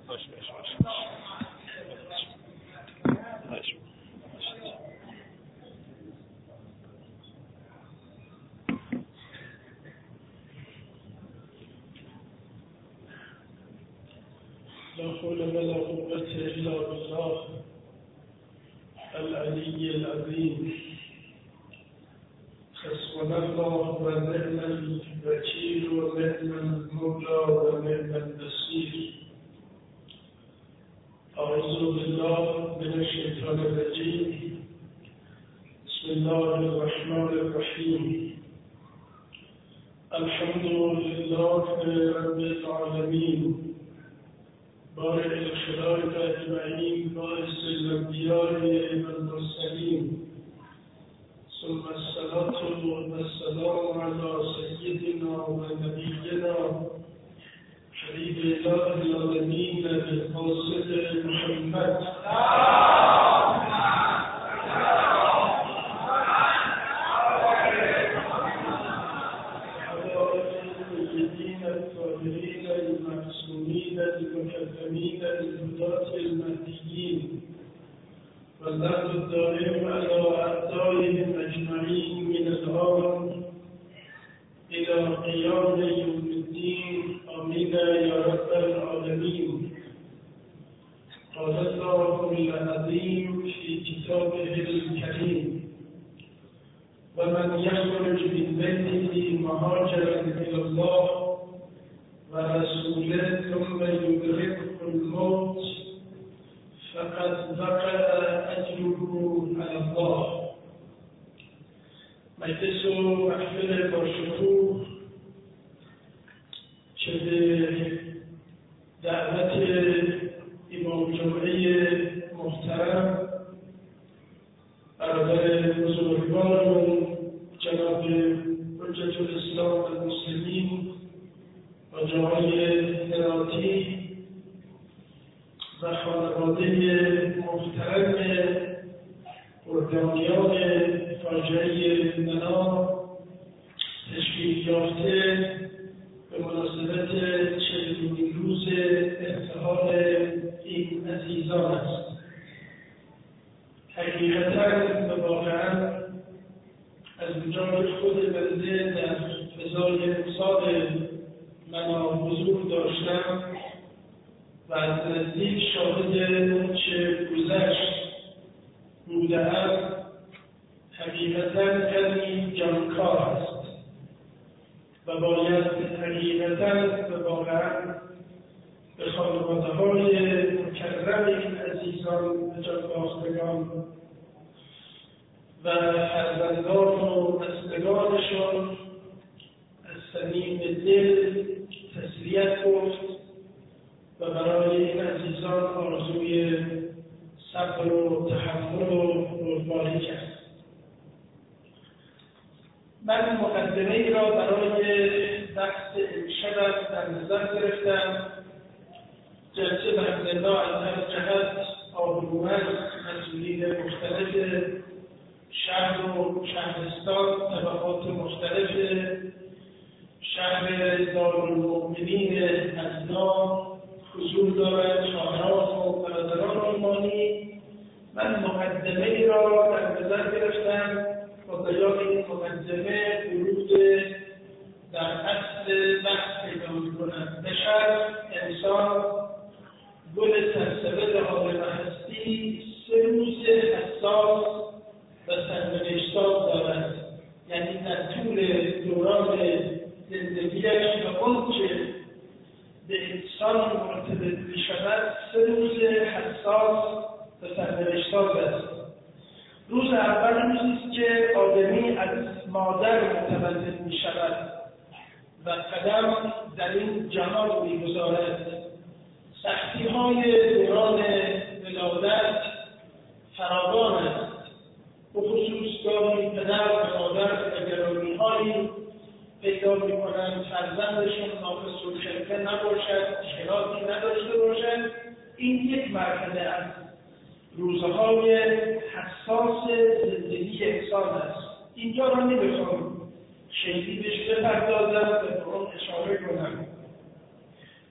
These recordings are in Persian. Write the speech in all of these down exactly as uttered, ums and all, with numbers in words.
باش باش باش باش لا حول ولا قوة إلا بالله العلي العظيم. حسبنا الله ونعم الوكيل ونعم المولى ونعم النصير. أعوذ بالله من الشيطان الرجيم. بسم الله الرحمن الرحيم. الحمد لله رب العالمين بارئ الخلائق أجمعين باعث الأنبياء والمرسلين، ثم الصلاة والسلام على سيدنا ونبينا حبيب الله العالمين القاصد محمد المكرمين الهداة المهديين، واللعنة الدائم على أعدائهم أجمعين من الآن إلى قيام يوم الدين. آمين يا رب العالمين. قال الله العظيم في كتابه الكريم: ومن يخرج من بيته مهاجرا إلى الله ورسوله ثم يدركه الموت فقد وقع أجره على الله. مجلس محفل باشکوه که به دعوت امام جمعه محترم برادر بزرگوارمون جناب حجة الاسلام والمسلمین و جامعه هراتی و خانواده محترم قربانیان فاجعه منا تشکیل یافته به مناسبت چهلمین روز ارتحال این عزیزان است. حقیقتا و واقعا از اونجا خود بنده در فضای امسال من حضور داشتم و از نزدیک شاهد اون چه گذشت بوده‌ام، حقیقتا کمی جانکار است و باید حقیقتا و واقعا به خانواده‌های مکرم این عزیزان نجات‌یافتگان و فرزندان و بستگانشان از صمیم دل تسلیت گفت و برای این عزیزان آرزوی صبر و تحمل و قربانی کرد. من مقدمه ای را برای بحث امشب در نظر گرفتم. جلسه بحث‌الله از هر جهت آبرومند مسئولین مختلف شهر و شهرستان، طبقات مختلف شهر دارالمؤمنین ازنا حضور دارد، خواهران و برادران ایمانی. من مقدمه ای را در نظر گرفتم با بیان این مقدمه ورود در اصل بحث پیدا می‌کند. بشر، انسان، گل سرسبد عالم هستی سه روز حساس و سرنوشت‌ساز دارد، یعنی در طول دوران زندگیش و آنچه به انسان مرتبط می‌شود سه روز حساس و سرنوشت‌ساز است. روز اول روزی است که آدمی از مادر متولد می‌شود و قدم در این جهان می‌گذارد. سختی‌های دوران ولادت فراوان است، به خصوص گاهی پدر و مادر نگرانی‌هایی پیدا می‌کنند فرزندشون ناقص الخلقه نباشد، اختلاطی نداشته باشد. این یک مرحله از روزهای حساس زندگی انسان است. اینجا را نمی‌خوام خیلی بهش بپردازم و به اون اشاره کنم.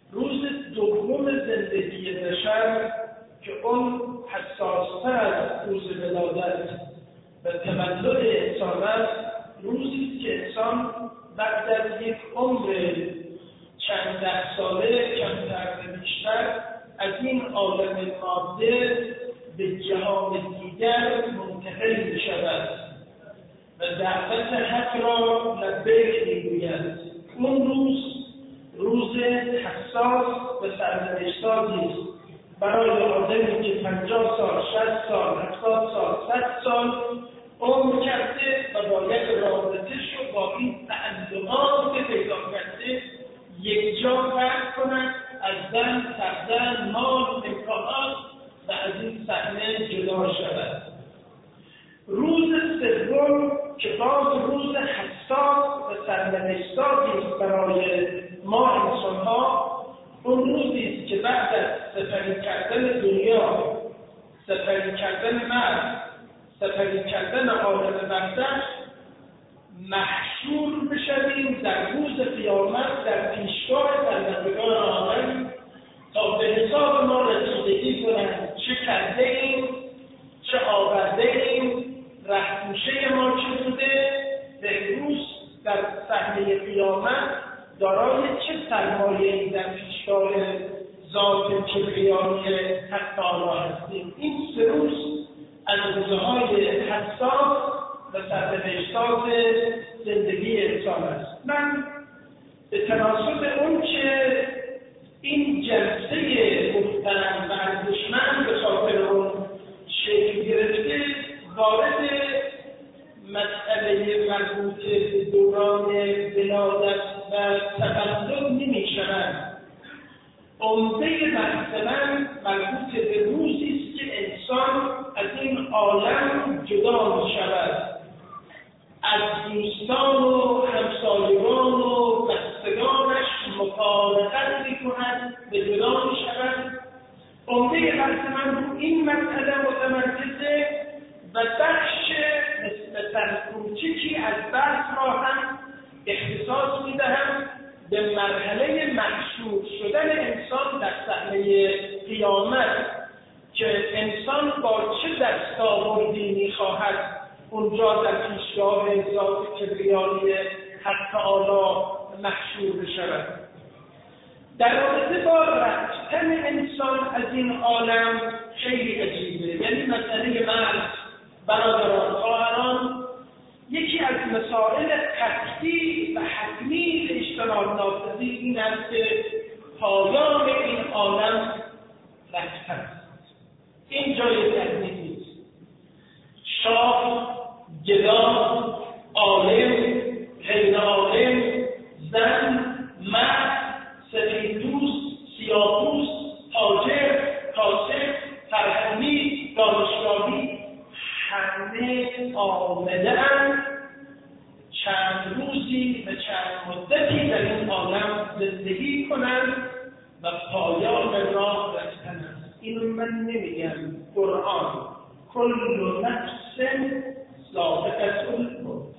روز دوم زندگی بشر که اون حساستر از روز ولادت و تولد انسان است، روزی که انسان بعد از یک عمر چند ده ساله کمتر و بیشتر از این عالم ماده به جهان دیگر منتقل می شود و دعوت حق را لبیک می گوید. اون روز روز حساس و سرنوشت‌سازی است برای آدمی که پنجاه سال، شصت سال، هفتاد سال، صد سال عمر کرده و باید رابطه‌اش رو با این تعلقات که پیدا کرده یک جا فرق کند، از زن، فرزند، مال، امکانات و از این صحنه جدا شود. روز سوم که باز روز حساس و سرنوشت‌سازی است برای ما انسان‌ها، اون روزی است که بعد از سپری کردن دنیا، سپری کردن مرد، سپری کردن عالم برزخ، محشور بشویم در روز قیامت در پیشگاه بندگان عالم تا به حساب ما رسیدگی کنند چه کرده ایم، چه آورده ایم، رهپوشه ما چه بوده، امروز در صحنه قیامت دارای چه سرمایه‌ای در پیشگاه ذات کبریایی حق تعالی هستیم. این سه روز از روزهای حساس و سرنوشت‌ساز زندگی انسان است. من به تناسب اون که این جلسه محترم و ارزشمند به خاطر اون شکل گرفته، وارد مسئله مربوط به دوران ولادت و تولد نمی‌شوم. عمده بحث من مربوط به روزی است که انسان از این عالم جدا می‌شود، از دوستان و همسایگان و بستگانش مفارقت می‌کند، به جدا می‌شود. عمده بحث من رو این مسئله متمرکزه و بخش نسبتاً کوچکی از بحث را هم اختصاص می‌دهم به مرحله محشور شدن انسان در صحنه قیامت که انسان با چه دستاوردی می‌خواهد اونجا در پیشگاه ذات کبریایی حق تعالی محشور بشود. در رابطه با رفتن انسان از این عالم خیلی عجیبه. یعنی مسئله مرد، برادران، خواهران، یکی از مسائل قطعی و حتمی اجتناب ناپذیر این است که پایان این عالم رفتن است. این جای تردید نیست. شاه، گدا، عالم، غیر عالم، زن، مرد، سفیدپوست، سیاه‌پوست، تاجر، کاسب، فرهنگی، دانشگاهی، همه آمده‌اند چند روزی و چند مدتی در این عالم زندگی کنند و پایان راه رفتن است. اینو من نمیگم، قرآن کل نفس ذائقة الموت.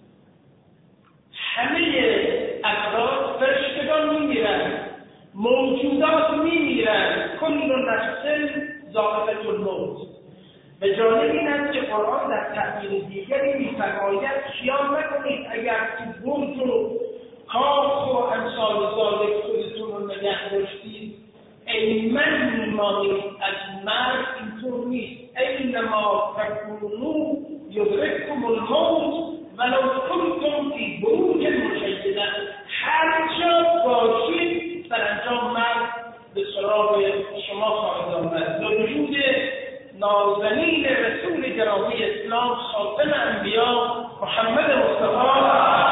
همه افراد، فرشتگان میمیرند، موجودات میمیرند، کل نفس ذائقة الموت. و جالب این است که قرآن در تعبیر دیگری می‌فرماید خیال نکنید اگر تو برج و کاخ و امثال ذالک خودتون رو نگه داشتید ایمن میمانید از مرگ. اینطور نیست. اینما تکونوا یدرککم الموت ولو کنتم فی بروج مشیدة. هر جا باشید سرانجام مرگ به سراغ شما خواهد آمد. با وجود نازنین رسول گرامی اسلام خاتم انبیا محمد مصطفی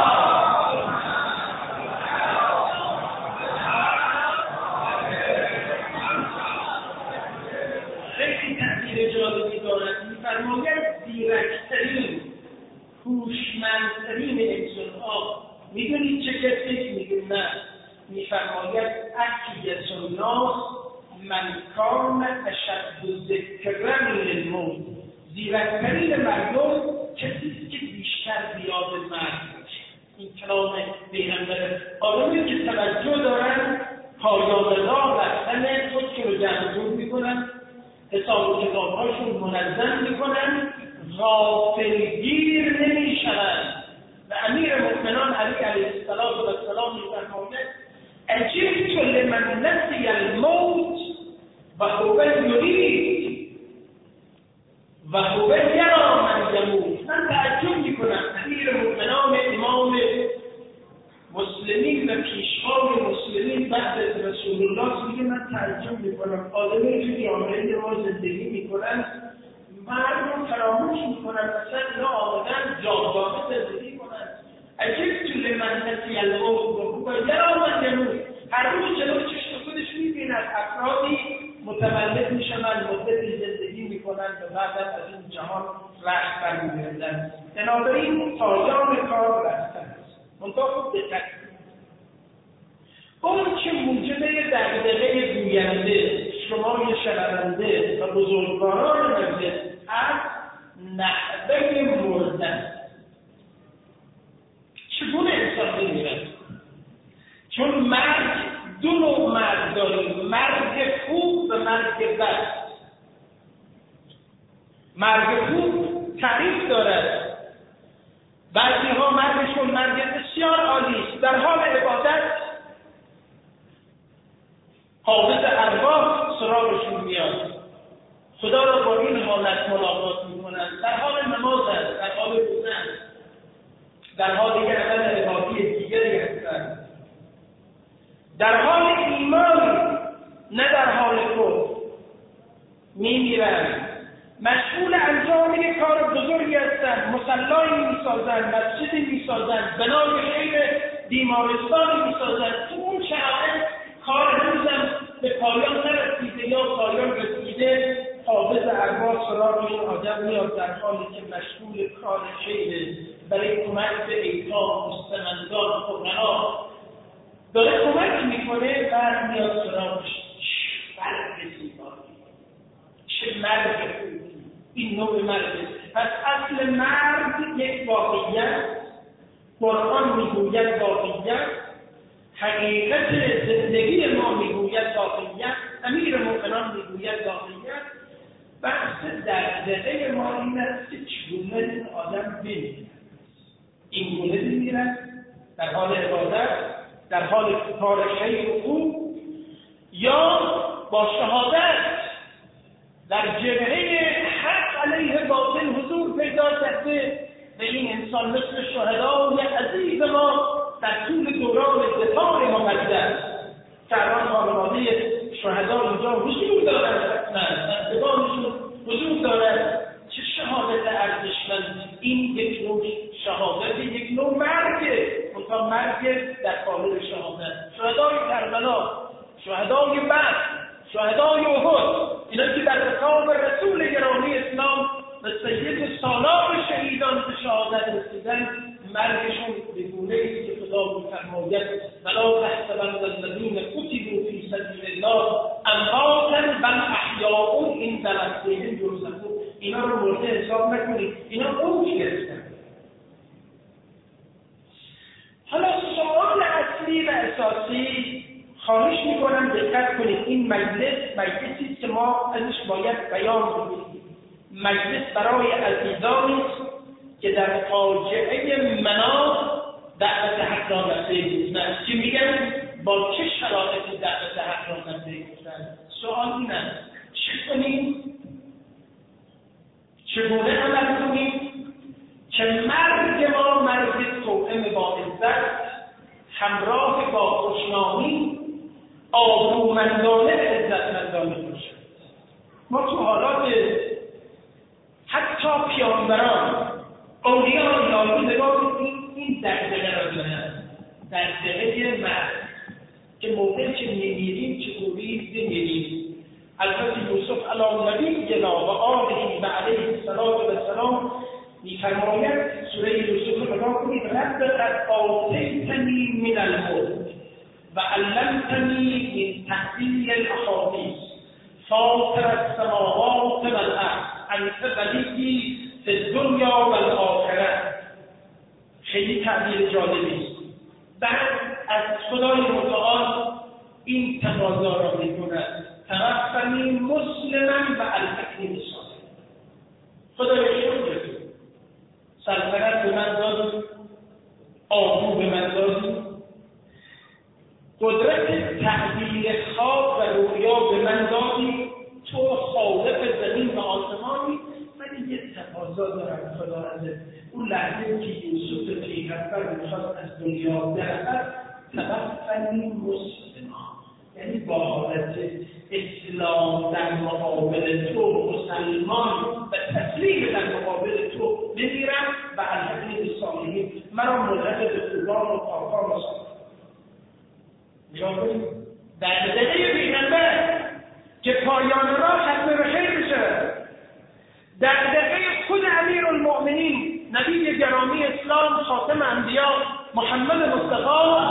خیلی تأثیر جالبی دارد. می‌فرماید زیرکترین، هوشمندترین انسان‌ها، می‌دونید چه کسی؟ میگه نه. می‌فرماید اکیس الناس من کان اشد ذکرا للموت. زیرکترین مردم کسی که بیشتر بیاد مرگ باشه. این کلام پیغمبر. آدمی که توجه دارن پایان راه رفتن خودشون رو جمع جور میکنن، حساب و کتاب‌هاشون منظم میکنن، غافلگیر نمیشوند. و امیر مؤمنان علی علیه السلام میفرماید عجبت لمن نسی الموت و هو یرید و هو یرا من یموت. من تعجب میکنم امیر مؤمنان امام مسلمین و پیشوای مسلمین بعد از رسول الله میگه من تعجب میکنم آدمی که جامعه ما زندگی میکنن مردم فراموش میکنن مثلا اینا آمدن جاودانه زندگی کنن. عجبت لمن نسی الموت و هو یرا من یموت. هر روز جلوی چشم خودش میبیند افرادی متولد میشن، مدتی زندگی میکنن و بعد از این جهان رخت برمیگردن. بنابراین پایان کار رفتن منطقه خوب دقت. اون که موجب دغدغه گوینده، شمای شنونده و بزرگواران مجلس از نحوه مردن. چگونه انسان میمیرد؟ چون مرگ دو نوع مرگ داریم، مرگ خوب و مرگ بد. مرگ خوب تعریف دارد. بعضی ها مرگشون مرگ بسیار عالی است، در حال عبادت حافظ ارواح سراغشون میاد، خدا را با این حالت ملاقات میکنند، در حال نماز است، در حال روزه است، در حال یک عمل عبادی دیگری هستند، در حال ایمان نه در حال کفر میمیرند، مشغول انجام یک کار بزرگی هستند، مصلایی میسازند، مسجدی میسازند، بنای خیر بیمارستانی میسازند. تو اون شرایط کار هنوزم به پایان نرسیده یا پایان رسیده، حافظ ارواح سراغ این آدم میاد در حالی که مشغول کار خیره، برای کمک به ایتام مستمندان فقرا داره کمک میکنه، بعد میاد سراغش. چه مرگ زیبایی، چه مرگ خوبی، این نوع مرگ. پس اصل مرگ یک واقعیت، قرآن میگوید واقعیت، حقیقت زندگی ما میگوید واقعیت، امیر مؤمنان میگوید واقعیت. بحث دغدغه ما این است که چگونه این آدم بمیرد. این گونه بمیرد در حال عبادت، در حال کار خیر و خوب، یا با شهادت در جبهه حق علیه باطل حضور پیدا کرده. و این انسان مثل شهدای عزیز ما در طول دوران دفاع مقدس که الان خانواده شهدا اینجا حضور دارند، در دفاعشون حضور دارند. چه شهادت ارزشمند! این یک نوع شهادت، یک نوع مرگه، منتها مرگ در قالب شهادت. شهدای کربلا، شهدای بدر، شهدای احد، اینا که در رکاب رسول گرامی اسلام و سید سالار شهیدان به شهادت رسیدن، مرگشون به گونه‌ای که خدا می‌فرماید ولا تحسبن الذین قتلوا فی سبیل الله امواتا بل احیاء عند ربهم یرزقون. اینا رو مرده حساب نکنید، اینا اوج گرفتن. حالا سوال اصلی و اساسی، خواهش میکنم دقت کنید، این مجلس مجلسی که ما ازش باید بیان بگیریم. مجلس برای عزیزانی است که در فاجعه مناط دعوت حق را نفسه گفتند. که میگن با چه شرایطی دعوت حق را نفسه گفتند؟ سوال این است چه کنیم؟ چگونه عمل کنیم که مرگ ما مرگ توأم با عزت، همراه با خوشنامی، آبرومندانه به عزتمندانه باشد. ما تو حالات حتی پیامبران، اولیاء الهی نگاه کنیم، این دغدغه را دارند، دغدغه مرگ، که موقعی که میمیریم چطوری بمیریم. البته یوسف علی نبینا و آله و علیه السلام می‌فرماید، سوره یوسف رو نگاه کنید، رب قد آتیتنی من الملک و علمتنی من تأویل الاحادیث فاطر السماوات والارض انت ولی فی الدنیا والآخرة. خیلی تعبیر جالبی است. بعد از خدای متعال این تقاضا را می‌کند توفنی مسلما و الحکیم صالح. خدای شکر سلطنت به من دادی، آبرو به من دادی، قدرت تعبیر خواب و رویا به من دادی، تو خالق زمین و آسمانی، ولی یه تقاضا دارم خدا ازت. اون لحظه که یوسف پیغمبر میخواست از دنیا برود، توفنی مسلما، یعنی با حالت اسلام در مقابل تو، مسلمان و تسلیم در مقابل تو بمیرم و الحکیم صالحین، مرا ملحق به خوبان و پاکان و صالحان. نگاه کنید در دقیقه پیغمبر که پایان راه ختم به خیر بشه، در دقیقه خود امیرالمؤمنین نبی گرامی اسلام خاتم انبیا محمد مصطفی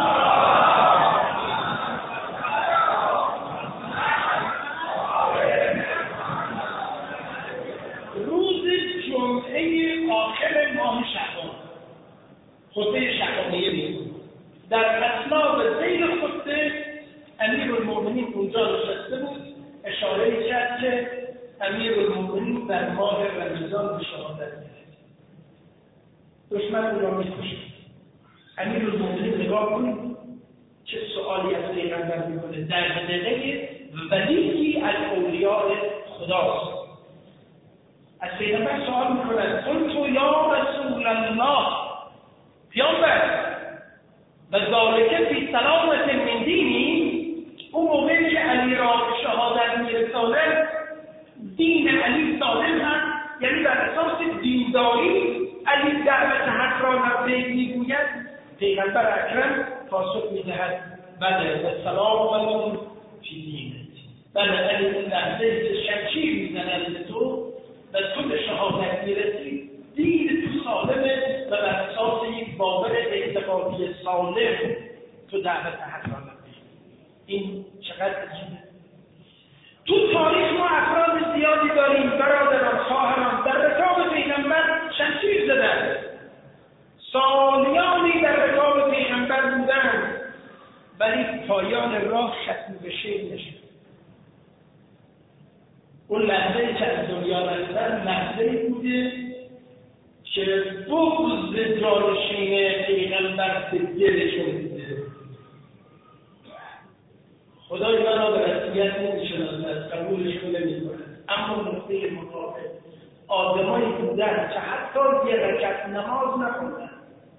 روز جمعه آخر ماه شعبان، خطبه شعبانیه می‌کنه. در اثناء ذیل خطبه امیرالمؤمنین اونجا نشسته بود، اشاره کرد که امیرالمؤمنین در ماه رمضان به شهادت می‌رسد، دشمن او را می‌کشد. امیرالمؤمنین نگاه کنید چه سوالی از پیغمبر می‌کنه، در دقیقه ولیی از اولیاء خداست. از پیغمبر سوال می‌کند قلت یا رسول الله، پیامبر و ذالک فی سلامت من دینی، اون موقعی که علی را به شهادت می‌رساند دین علی سالم هست، یعنی بر اساس دینداری علی دعوت حق را لبیک میگوید. پیغمبر اکرم پاسخ میدهد بله و سلامتون فی دینت، بله علی اون لحظه که شمشیر میزند به تو و تو به شهادت میرسی، دین تو سالمه و بر اساس یک باور اعتقادی سالم تو دعوت حق را لبیک. این چقدر عجیبه. تو تاریخ ما افراد زیادی داریم، برادران، خواهران در رکاب پیغمبر شمشیر زدند، سالیانی در رکاب پیغمبر بودند، ولی پایان راه ختم به شیر نشد. اون لحظه‌ای که از دنیا رفتن لحظه‌ای بوده که بغض جانشین پیغمبر به دلشون بوده. خدای من را به رسمیت نمی‌شناسد، قبولشون نمی‌کند، اما نقطه مقابل آدمایی بودن که حتی یه رکعت نماز نخوندن،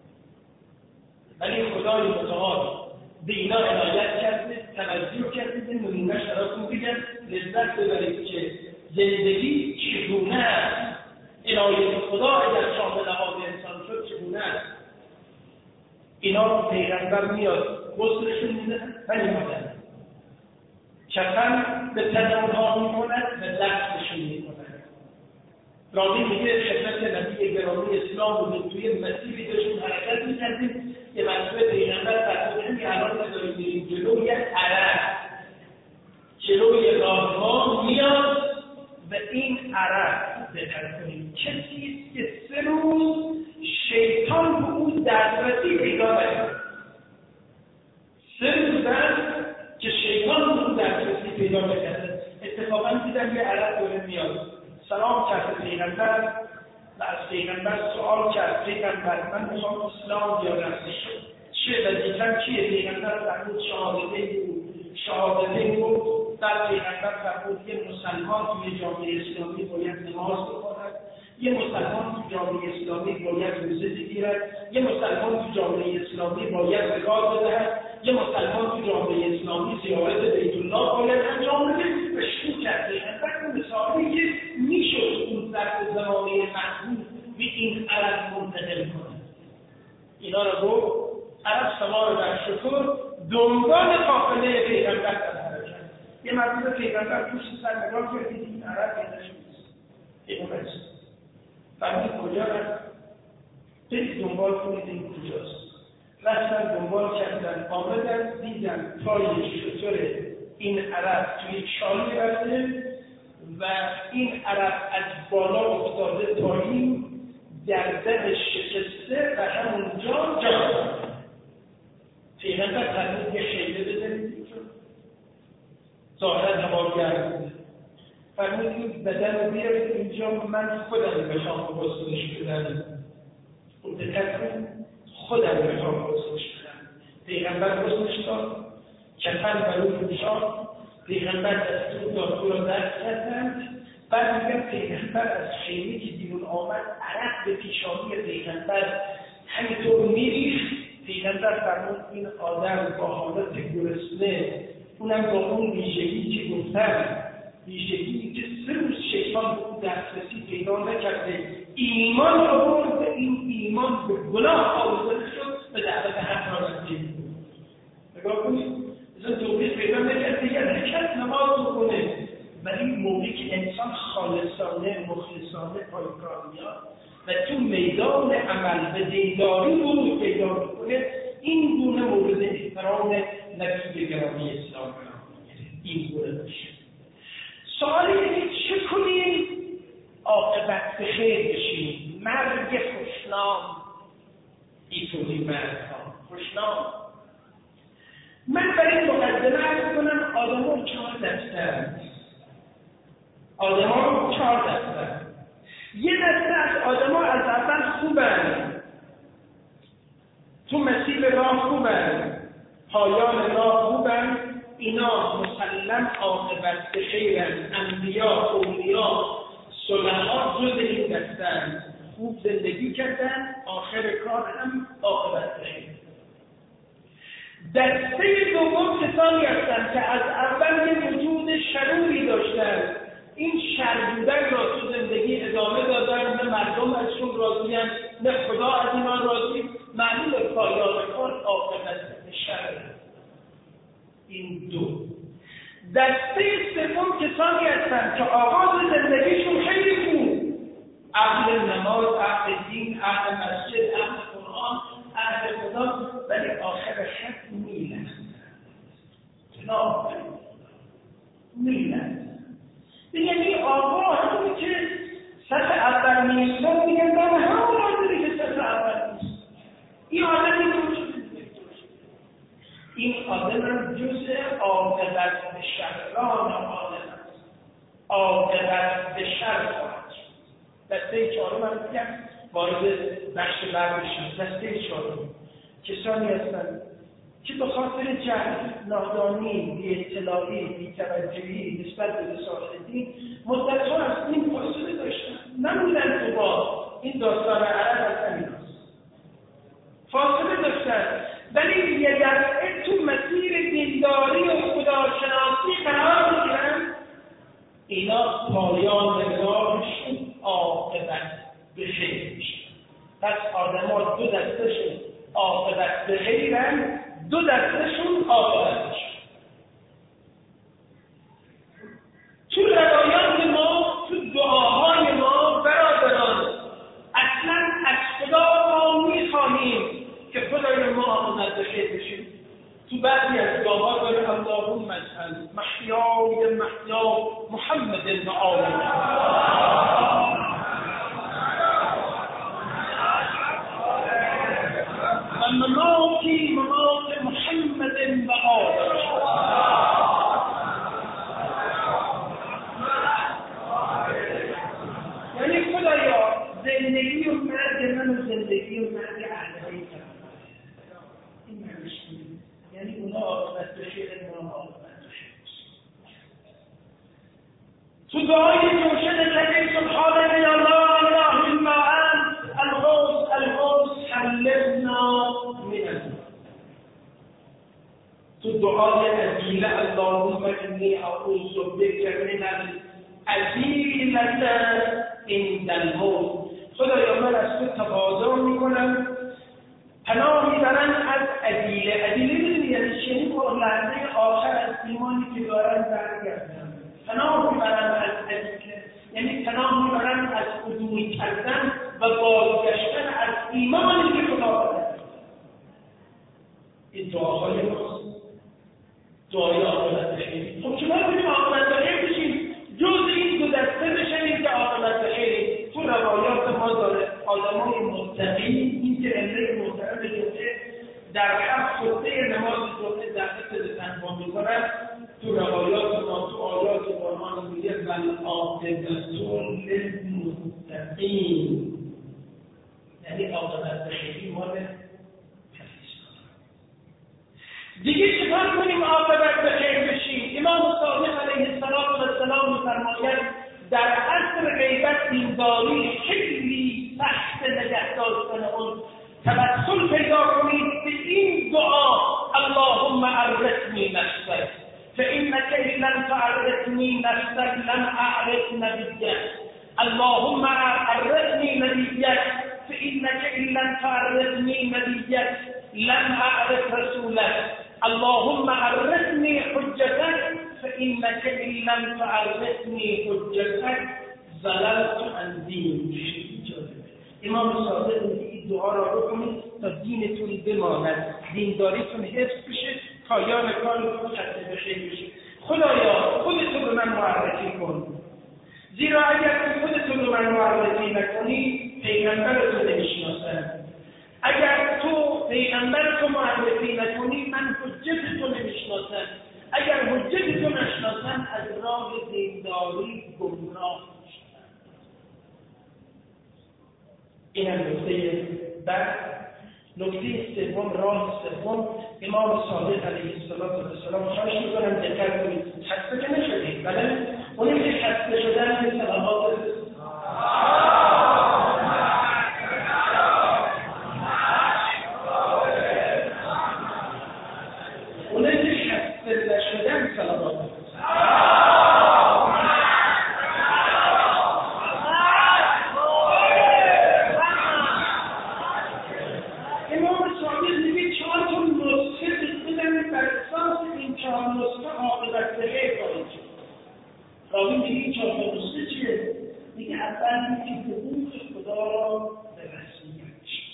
ولی خدای متعال به اینا عنایت کرده، توجه کرده، نمونه‌اش براتون بگم لذت ببرید که زندگی چگونه است، عنایت خدا اگر شامل نماز انسان شد چگونه است. اینا پیغمبر میاد غسلشون میده ولی مادر کفن به تن اونها می‌کند و دستشون می‌کند. راوی میگه خدمت نبی گرامی اسلام و توی مسیری داشتیم حرکت می‌کردیم که مسئول پیغمبر فرمودن که الان داریم میریم جلو، یک عرق جلوی راهها میاد و این عرق دقت کنیم کسی است که سه روز شیطان به او دسترسی پیدا نکرد. سه روز که شیطان به او دسترسی پیدا نکرده. اتفاقا دیدم یه عرق داره میاد، سلام کرد پیغمبر و از پیغمبر سوال کرد پیغمبر من میخوام اسلام بیارم، چه وظیفه‌ام چیه؟ پیغمبر فرمود شهادتین بود. شهادتین بود در پیغمبر فرمود یه مسلمان توی جامعه اسلامی باید نماز بخواند، یه مسلمان توی جامعه اسلامی باید روزه بگیرد، یه مسلمان توی جامعه اسلامی باید زکات بدهد، یه مسلمان توی جامعه اسلامی زیارت بیت الله باید انجام بده. و شروع کرد پیغمبر اون مثالی که میشد اون ظرف زمانه محدود به این عرب منتقل کنه. اینا رو گفت عرب سوار بر شتر دنبال قافله پیغمبر در حرکت. یه مرتبه پیغمبر پشت سر نگاه کرد دید این عرب پیداش نیست. پیغمبر فرمود کجا رفت؟ برید دنبال کنید این کجاست. رفتن دنبال کردن، آمدن دیدن پای شتر این عرب توی چالی رفته و این عرب از بالا افتاده پایین، گردنش شکسته و همونجا جان. پیغمبر فرمود یه خیمه بزنید، ظاهرا هوا گرم بوده. فرمود این بدن رو بیارید اینجا، من خودم بخوام غسلش بدم. خود دقت کن، خودم بخوام غسلش بدم. پیغمبر غسلش داد، کفن بر او پوشاند، پیغمبر دستور داد او را دست زدند. بعد میگم پیغمبر از خیمه که بیرون آمد عرق به پیشانی پیغمبر همینطور میریخت. پیغمبر فرمود این آدم با حالت گرسنه، اونم با اون ویژگی که گفتم، ویژگی که سه روز شیطان به اون دسترسی پیدا نکرده، ایمان را برد، این ایمان به گناه آوردن شد، به دعوت حق را رسید. نگاه کنید، مثلا توبیخ پیدا نکرده یه رکعت نماز بکنه، ولی موقعی که انسان خالصانه مخلصانه پایکار میاد و تو میدان عمل به دینداری ورود پیدا میکنه، این گونه مورد احترام نبی گرامی اسلام قرار میگیره. این گونه باشه. سوال اینه چه کنیم عاقبت به خیر بشیم؟ مرگ خوشنام، اینطوری مردها خوشنام. من برای مقدمه عرض کنم آدم ها چهار دسته آدم ها چهار دسته یه دسته از آدم ها از اول خوبن، تو مسیر راه خوبن، پایان راه خوبن، اینا مسلم عاقبت به خیرن، انبیا، اولیاء، صلحا جز این دستن، خوب زندگی کردن، آخر کار هم عاقبت به خیر. دسته دوم کسانی هستند که از اول یه وجود شروری داشتن، این شر بودن را تو زندگی ادامه دادن، نه مردم ازشون راضی هم، نه خدا از اینا راضی، معلوم پایان کار عاقبت به شر. این دو. دسته سوم کسانی هستند که آغاز زندگیشون خیلی خوب، اهل نماز، اهل دین، اهل مسجد، اهل قرآن، اهل خدا، ولی آخر خط میلن جناب میلن. یعنی آقا همونی که سطح اول نیستن میگن من همون آدمی که سطح اول نیست. این آدمی که این آدم جزء عاقبت به شران آدم است. عاقبت به شر خواهد شد. دسته چهارم من میگم وارد بخش بعد بشم. دسته چهارم کسانی هستند که به خاطر جهل، نادانی، بی‌اطلاعی، بی‌توجهی نسبت به رسالت دین مدت‌ها از دین فاصله داشتن، نبودن تو با این داستان عرب از همین هست. فاصله داشتن، ولی یه دفعه تو مسیر دینداری و خداشناسی قرار میگیرن، اینا پایان راهشون عاقبت به خیر میشه. پس آدم‌ها دو دستشون عاقبت به خیرن، دو دستشون عاقبت میشه. تو روایات ما، تو دعاهای ما برادران، اصلا از خدا ما میخواهیم که خدای ما عاقبت به خیر بشیم. تو بعضی از دعاها داره اللهم اجعل محیای محیا محمد و آله و مماتی ممات محمد و آله. یعنی خدایا زندگی و مرگ من و زندگی و مرگ اهل بیتم، این معنیش یعنی اونا عاقبت به خیر، ما عاقبت به خیر. تو دعای جوشن کردی سبحانك یا لا اله الا انت الغوث الغوث حللنا من النار. تو دعای عدیله اللهم انی اعوذ بک من العدیلة عند الموت. خدایا من از تو تقاضا میکنم، پناه میبرن از عدیله. عدیله میدونی یعنی چی؟ با لحظه آخر از ایمانی که دارن برگردن. پناه میبرن از عدیله یعنی پناه میبرن از عدول کردن و بازگشتن از ایمانی که خدا داره. این دعاهای ماست، دعای عاقبت به خیر. خب چما کنیم عاقبت به خیر بشیم؟ جز این دو دسته بشنیم که عاقبت به خیر. تو روایات ما داره آدمای متقی، این که امره محترم جمعه در هفت خطبه نماز جمعه دست به تنها میکنن، تو روایات ما میگه والعاقبة للمتقین، یعنی عاقبت خیلی مال دیگه. چطور کنیم عاقبت به خیر بشیم؟ امام صادق علیه السلام می‌فرماید در عصر غیبت دینداری خیلی سخت نگه داشتن اون. توسل پیدا کنید به این دعا: اللهم عرفنی نفسک فإنك إن لم تعرفني نفسك لم أعرف نبيك. اللهم عرفني نبيك فإنك إن لم تعرفني نبيك لم أعرف رسولك. اللهم عرفني حجتك فإنك إن لم تعرفني حجتك ضللت عن دينك. امام صادق میگه این دعا را بکنید تا دینتون بماند، دینداریتون حفظ بشه، پایان کارتون ختم بشه بشه. خدایا خودتون رو من معرفی کن، زیرا اگر تو خودتون رو من معرفی نکنی پیغمبرتون نمیشناسم. اگر تو پیغمبرتو معرفی نکنی من حجتتو نمیشناسم. اگر حجتتو نشناسم از راه دینداری گمراه میشم. این هم نکته بعد. نکته سوم، راه سوم، امام صادق علیه السلام خواهش میکنم دقت کنید. خسته که نشدید، بله؟ اونی که خسته شدن به صلوات اونی که خسته نشدن صلوات راوی میگه چهار تا نسخه چیه؟ میگه اول میگه حقوق خدا را به رسمیت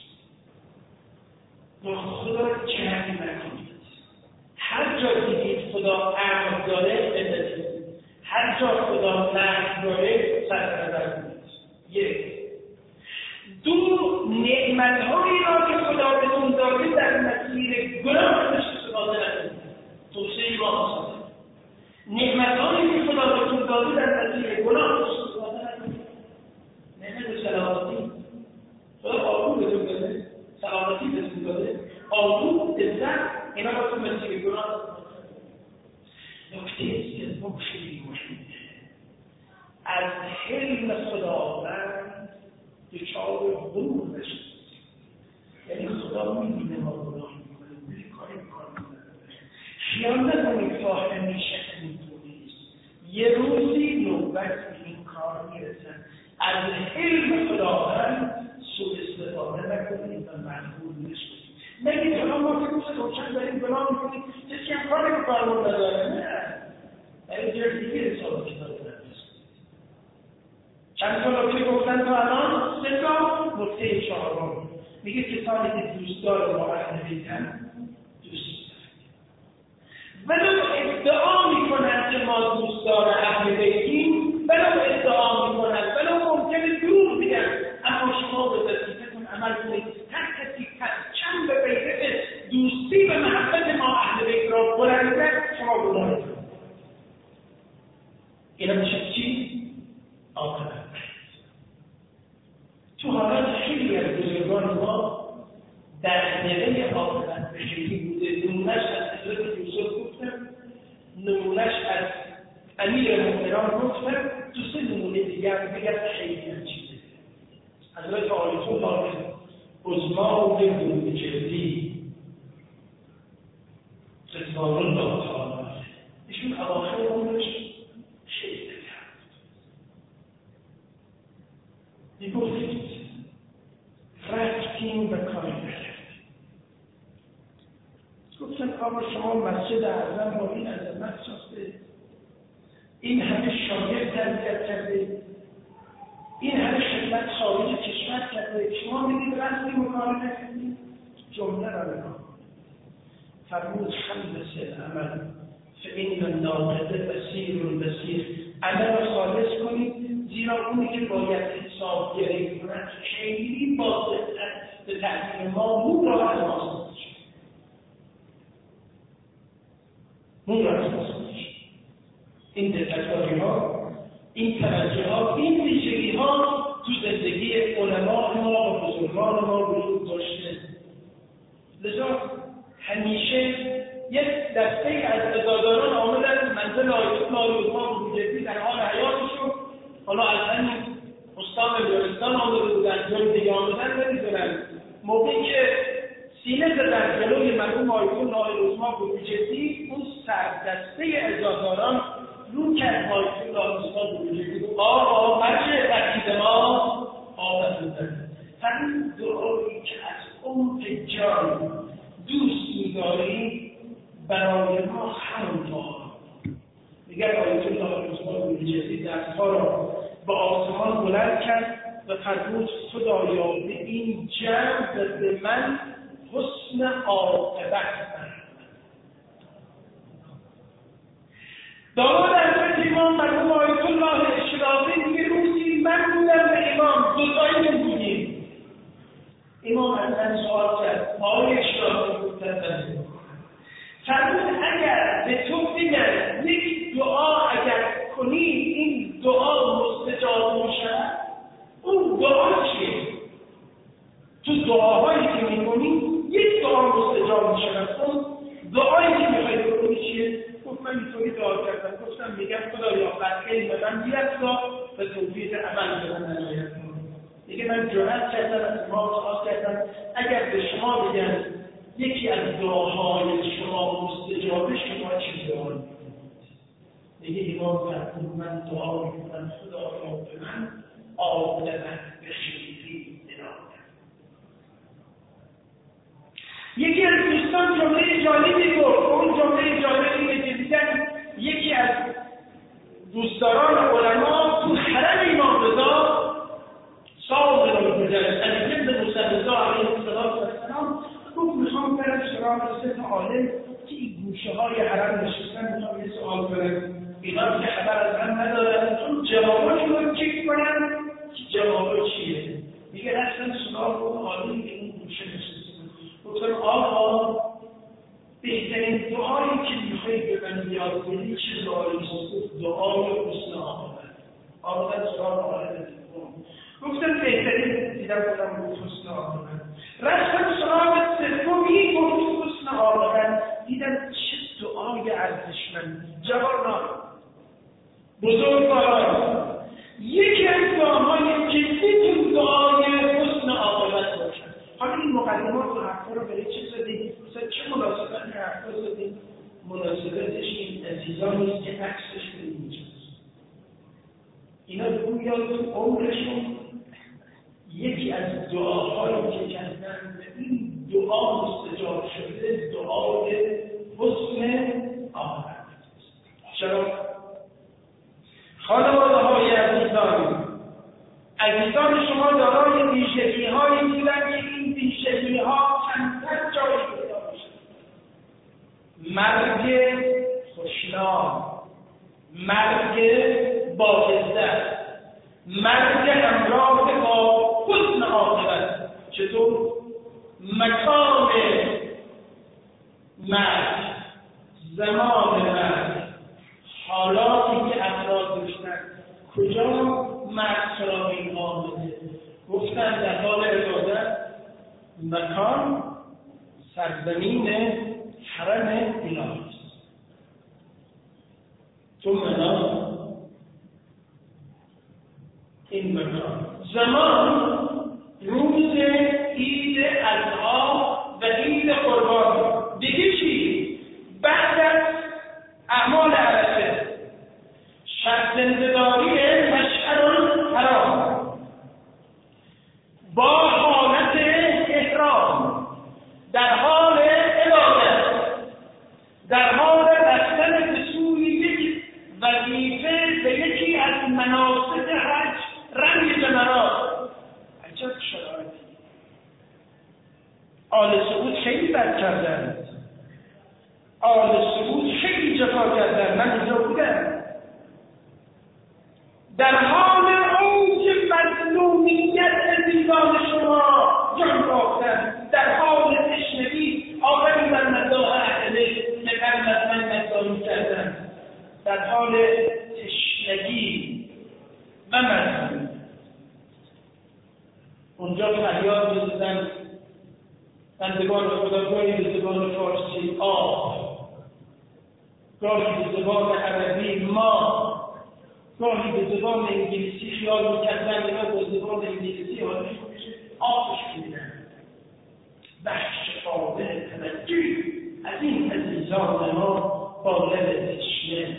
با خدا را جنگ نکنید. هر جا دیدید خدا امر داره بدهید، هر جا خدا نهی داره سرپرست کنید. یک. دو، نعمت‌هایی را که خدا بهتون داده در مسیر گناه استفاده نکنید. توصیه ما نعمت‌هایی که خدا بهتون داده در مسیر گناه استفاده نکنید. نعمت سلامتی، خدا آروم بهتون داده، سلامتی بهتون داده، آروم، عزت، اینا با تو مسیر گناه استفاده نکنید. نکته سوم خیلی مهمه. از حلم خداوند دچار غرور بشید. یعنی خدا می‌بینه ما گناه می‌کنیم، ولی کاری می‌کنیم. خیال نکنید راه همیشه اینطوری است. یه روزی نوبت به این کار میرسن. از علم خداوند سوء استفاده نکنید و مجبور نشید. نگید حالا ما که روز روشن داریم گناه میکنیم، کسی هم کاری به کارمون نداره. نه، برای جای دیگه حساب کتاب نمی‌کنید. چند تا نکته گفتن تا الان؟ سه تا. نکته چهارم میگه کسانی که دوستدار ما اهل بیتن دوست ولو ادعا میکنند که ما دوستدار اهل بیتیم، ولو ادعا میکنند، ولو ممکنه دروغ بگن، اما شما به وظیفتون عمل کنید. هر کسی چند به بیت دوستی و محبت ما اهل بیت را بلند کرد، شما گناه کنید. اینا میشه چی؟ عاقبت. تو حالات خیلی از بزرگان ما در نوه عاقبت به خیلی بوده. نمونش از حضرت یوسف گفتم، نمونش از امیر مؤمنان گفتم، تو سه نمونه دیگر بگرد خیلی هم چیزه. حضرت آیت الله عظما و نمونه جلدی رضوان الله تعالی ایشون اواخر عمرش خیلی کرد. میگفتید رفتیم به کاری نکردیم. گفتن آقا شما مسجد اعظم با این عظمت ساخته، این همه شاگرد تربیت کرده، این همه خدمت خارج کشور کرده، شما میگید رفتیم و کاری نکردیم. جمله را نگاه فرمود خلص العمل فإن الناقد بصیر بصیر. عمل خالص کنید، زیرا اونی که باید حساب گیری کند خیلی با دقت به تعبیر ما مون را از ما سازش مون را از ما سازش. این دقت‌کاری ها این توجه ها، این ویژگی ها تو زندگی علما ما و بزرگان ما وجود داشته. لذا همیشه یک دسته از عزاداران آمدن منزل آیت الله عظما بروجردی در حال حیاتشون، حالا از همین استان بلوچستان آمده بودن، جای دیگه آمدن نمیدونن، موقعی که سینه زدن جلوی مرحوم آیت الله عظما بروجردی، اون سردسته عزاداران رو کرد آیت الله عظما بروجردی و آقا مرجع رقیب ما آمدن. همین دعایی که از عمق جان دوست می‌داری برای ما همونطور. دیگر آیت الله عظما بروجردی دستها را به آسمان بلند کرد و فرمود خدایا به این جمع به من حسن عاقبت بر. داماد حضرت امام مرحوم آیت الله اشراقی میگه روزی من بودم به امام، دوتایی بودیم. امام از من سوال کرد، آقای اشراقی بودن فرمود اگر به تو بگن یک دعا اگر کنی این دعا مستجاب میشود، اون دعا چیه؟ تو دعاهایی که میکنی یک دعا مستجاب میشود، اون دعایی که میخوای بکنی چیه؟ گفت من اینطوری دعا کردم، گفتم میگم خدایا فتحه بدن بیفزا و توفیق عمل بدن عنایت کن. دیگه من جرأت کردم از امام سوال کردم اگر به شما بگن یکی از دعاهای شما مستجابه، شما چه دعا میکنید؟ دیگه امام فرمود من دعا میکنم خدایا به من عاقبت بخیری عنایت. یکی از دوستان جمله جالبی گفت، اون جمله جالبی که دیدن یکی از دوستداران علما تو حرم امام رضا صاحب الحجت علی بن موسی رضا علیه السلام گفت میخوام برم سراغ سه عالم که این گوشه های حرم نشستن، میخوام یه سوال کنم، اینا که خبر از هم ندارن، چون جواباشون رو چک کنن که جوابا چیه. میگه رفتن سراغ اون عالمی که اون گوشه نشستن، گفتن آقا بهترین دعایی که میخوایی به من یاد بدی چه دعایی است؟ دعای حسن عاقبت. عاقبت سراغ عالم گفتن بهترین دیدم بودم بود حسن عاقبت. رفتم سراغ سومی گفت حسن عاقبت، دیدم چه دعای ارزشمند. جوانان بزرگواران، یکی از دعاهای جدی تو دعای حسن عاقبت باشد. حالا این مقدمات و حرفا رو برای چه زدیم؟ مثلا چه مناسبت این حرفا زدیم؟ مناسبتش این عزیزانی است که عکسش به اینجاست. اینا گویا تو عمرشون یکی از دعاهایی که کردن به این دعا مستجاب شده دعای حسن عاقبت. چرا؟ خانواده های عزیزان عزیزان شما دارای ویژگی هایی بودن که این ویژگی ها کمتر جایی پیدا میشه. مرگ خوشنام، مرگ با عزت، مرگ همراه با حسن عاقبت. چطور؟ مکان مرگ، زمان مرگ، حالاتی که افراد داشتن، کجا مرگ سراغ این آمده؟ گفتن در حال عبادت، مکان سرزمین حرم الهی است. تو منا این مکان، زمان روز عید اضحی و عید قربان. دیگه چی؟ بعد از اعمال عرفه شب زنده‌داری مشعر الحرام با حالت احرام، در حال عبادت، در حال رفتن به سوی یک وظیفه به یکی از مناسک حج، رمی جمرات. عجب شرایطی. آل سعود خیلی بد کردن، آل سعود خیلی جفا کردن، من اینجا بودم. در حال اوج مظلومیت عزیزان شما جان باختن، در حال تشنگی آقای من مداح اهله که قبل از من مداحی کردن، در حال تشنگی و مجموعه. اونجا فریاد می‌زدن بندگان خدا، گاهی به زبان فارسی آب، گاهی به زبان عربی ما، گاهی به زبان انگلیسی خیال می‌کردن اینا با زبان انگلیسی حالش میشه آبش میدن. بخش فاضل توجه از این عزیزان ما با لب تشنه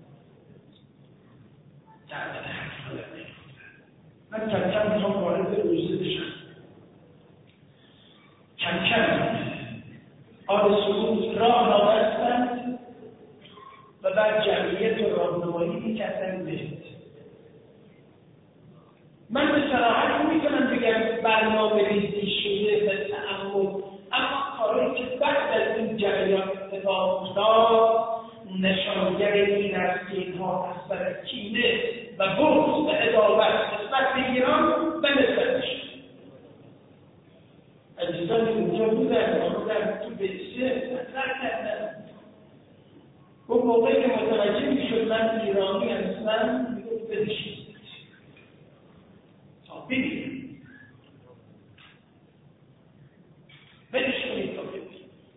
دعوت حرف کنه. من کم کم میخوام وارد روزه بشم. کم کم آل سعود راه را بستند و بعد جمعیت و راهنمایی می‌کردن بهت. من به صراحت میتونم بگم برنامه ریزی شده و تعمل، اما کارهایی که بعد از این جریان اتفاق افتاد نشانگر این است که اینها از سر کینه و بغض و عداوت نسبت به ایران و نسبتش عزیزانی اونجا بودن آمدن تو بسیه مطرح کردن. اون موقعی که متوجه میشد من ایرانی هستم میگفت بدشید ببینید بدش کنید تا ببینید.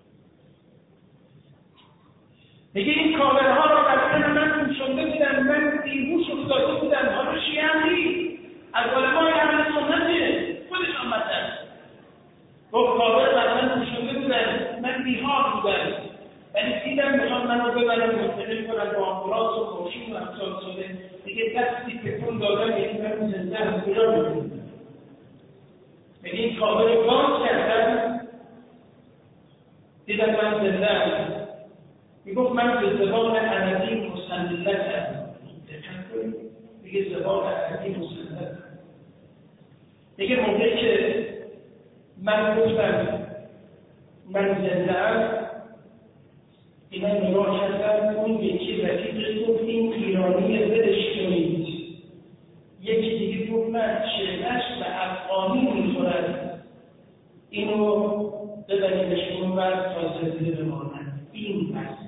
میگه این کامره ها را در سن من پوشنده بودن، من بیهوش افتاده بودم، حالا شیعه هم نیست، از علمای اهل سنته خودش آمدن گفت کامره در من پوشنده بودن، من بیحال بودم، ولی دیدم میخوان منو ببرن منتقل کنن با آمبولانس و ماشین و امثال شده. دیگه دستی تکون دادم یکی من زنده هم بیرا میدونم. میگه این کامره باز کردم دیدم من زنده هم. میگفت من به زبان عربی مسلطم. دقت کنید میگه زبان عربی مسلطم. میگه موقعی که من گفتم من زنده هم اینا نگاه کردن، اون یکی رفیقش گفت این ایرانی بدش کنید، یکی دیگه گفت من شعرش به افغانی میخورد اینو ببریدش اون ور تا زنده بماند. این بس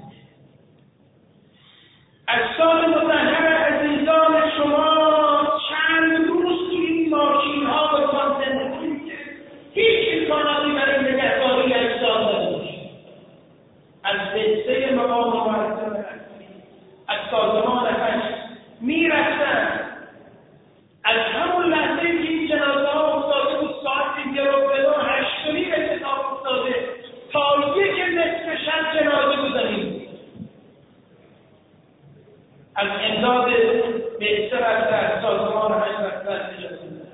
اجساد مطهر عزیزان شما چند روز تو این ماشین ها بتان زنده کنید که هیچ امکاناتی برای نگهداری اجساد نداشت. از دسته مقام معظم از سازمان حج میرفتن، از همون لحظه که این جنازه ها افتاده بود ساعت گرفتن هشت و نیم اتفاق افتاده تا یک نصف شب جنازه گذاریم. از امداد بهتر رفته از سازمان حج رفته اجازه دادن.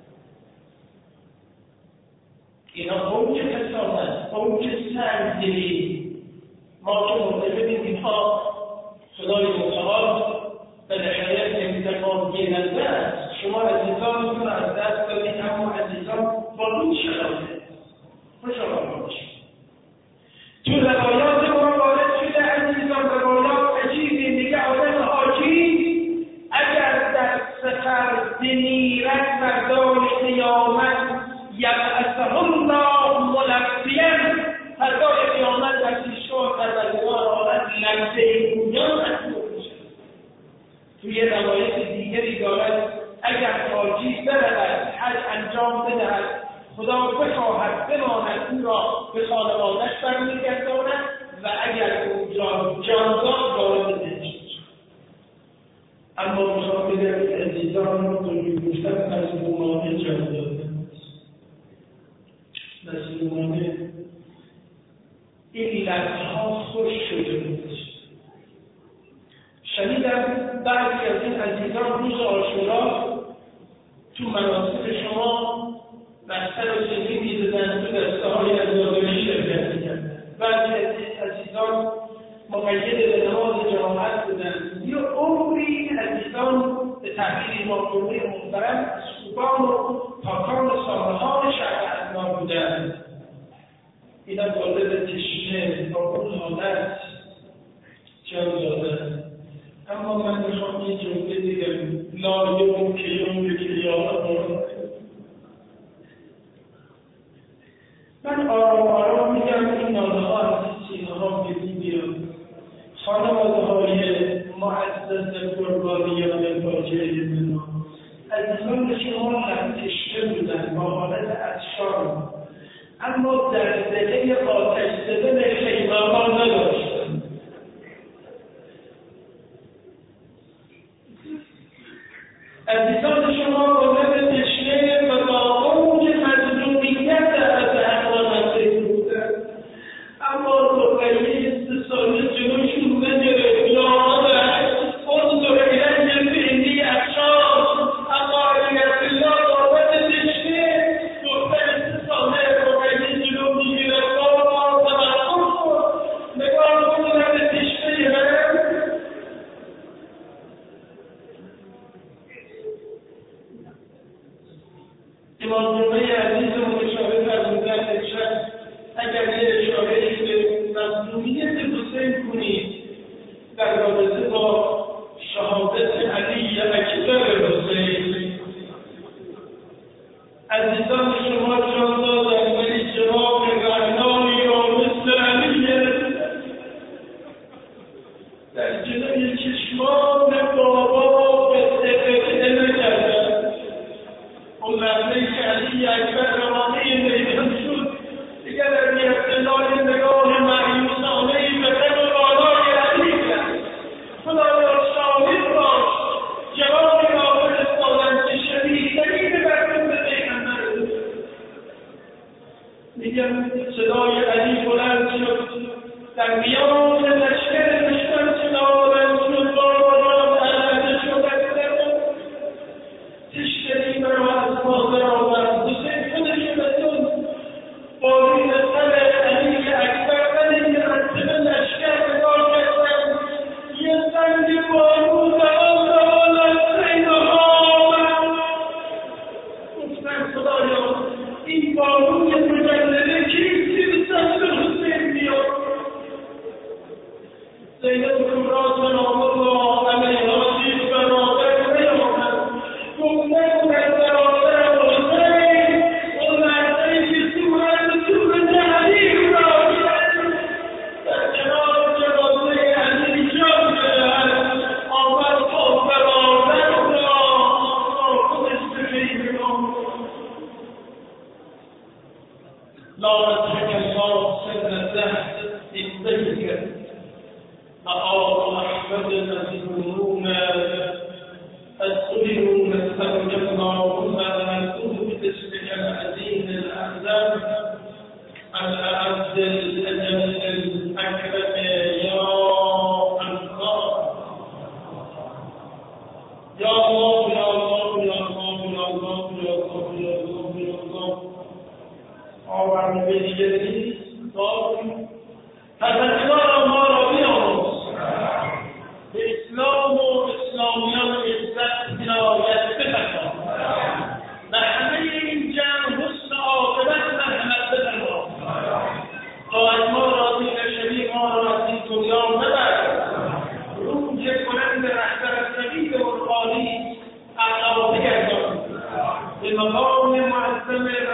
اینا اوج کسالت، اوج سنگدلی. ما که مرتبط اینها خدای متعال به نهایت انتقام گیرنده است. شما عزیزانتون از دست دادید، اما عزیزان با این شرایط خوش آمد باشید. تو روایات ما وارد شده عزیزان، روایات عجیبی. میگه آدم حاجی اگر در سفر بمیرد فردای قیامت یبعثه الله ملبیا، فردای قیامت در پیشگاه پروردگار آمد لبه گویان مسئول میشه. توی روایت دیگری دارد اگر حاجی برود حج انجام بدهد خدا بخواهد بماند او را به خانواده‌اش برمیگرداند و اگر او جاندار وارد بهشت. اما میخوام بگم عزیزان رو که گفتن مظلومانه جان دادن، مظلومانه این لحظه‌ها خوش شده بود. شنیدم بعضی از این عزیزان روز عاشورا تو مناسک شما بستر و سفید می‌زدن، تو دسته های عزاداری شرکت می‌کردن. بعضی از این عزیزان مقید به نماز جماعت بودن. یه عمری عزیزان به تعبیر امام‌جمعه محترم از خوبان و پاکان و صالحان شهر ادنا بودن. اینا طالب تشنه با اون حالت جان دادن. اما من میخوام یه جمله بگم لا یوم که یوم که یاد من آرام آرام میگم این ناله ها از سینه ها بدی بیاد. خانواده های معزز قربانیان فاجعه منها اما دغدغه آتش زدن خیمه‌ها نداشتند. عزیزان شما مورد تشنه و با اوج مظلومیت از اقوام رسید بودند، اما رقیه سه ساله جلوشون نگرفت. یا انظر الی فعلی اخشاش اما علیت الله بابت تشنه دختر سه ساله رقیه جلو میگیرد. بابا تمکن کن، نگاه کن به تشنه من. امام جمعه عزیز و اشاره فرمودن امشب اگر یه اشاره‌ای به مظلومیت حسین کنید در رابطه با شهادت علی اکبر حسین. عزیزان شما جان دادن ولی جواب رعنایی را مثل علی در جلوی چشمان بابا به دقیقه نکردن. اون لحظه‌ای که علی اکبر روانه میدان شد دیگر در ابتدای نگاه مایوسانه‌ای به قد و بالای علی کرد. خدایا شاهد باش، جوابی را فرستادند که شدیدترین مردم به پیغمبر بود. میگم صدای علی بلند شد، در میان لشکر دشمن صدا بلند شد. بابا را علمه شد اکبر تشتری مرا از مادر آورد. حسین خودش بتون باری سر علی اکبر ولی مرتب لشکر نگاه کردن. یه سنگ بارون دوان دوان از سینها گفتن خدایا این بارون مجلله کیستی به سنگ حسین بیاد. زینب کبرا سلام الله علیها دید برادر نیامد. گفتن در برادر حسین اون لحظه‌ای که صورت صورت علی را کرد در کنار جنازه علی جان گرفت. آمد با برادر را خودش به خیمه آمد. لا نترك الله سن الزهد انتهك أعاط أحمد مذمومون أدخلوا نسألك اللهم أن تثبت اسمك العزيز الأعظم الأعز الأجل الأكرم يا الله. يا الله يا الله يا الله يا الله يا الله يا الله يا الله. آورده به دیگه نیست داریم تذکر ما را بیاموز، به اسلام و اسلامیان عزت عنایت بفرما و همه این جمع حسن عاقبت مرحمت بفرما تا از ما راضی نشوی ما را از این دنیا ببر. روح کنند رهبر سبیل قرآنی اعلی بگردان به مقام معظم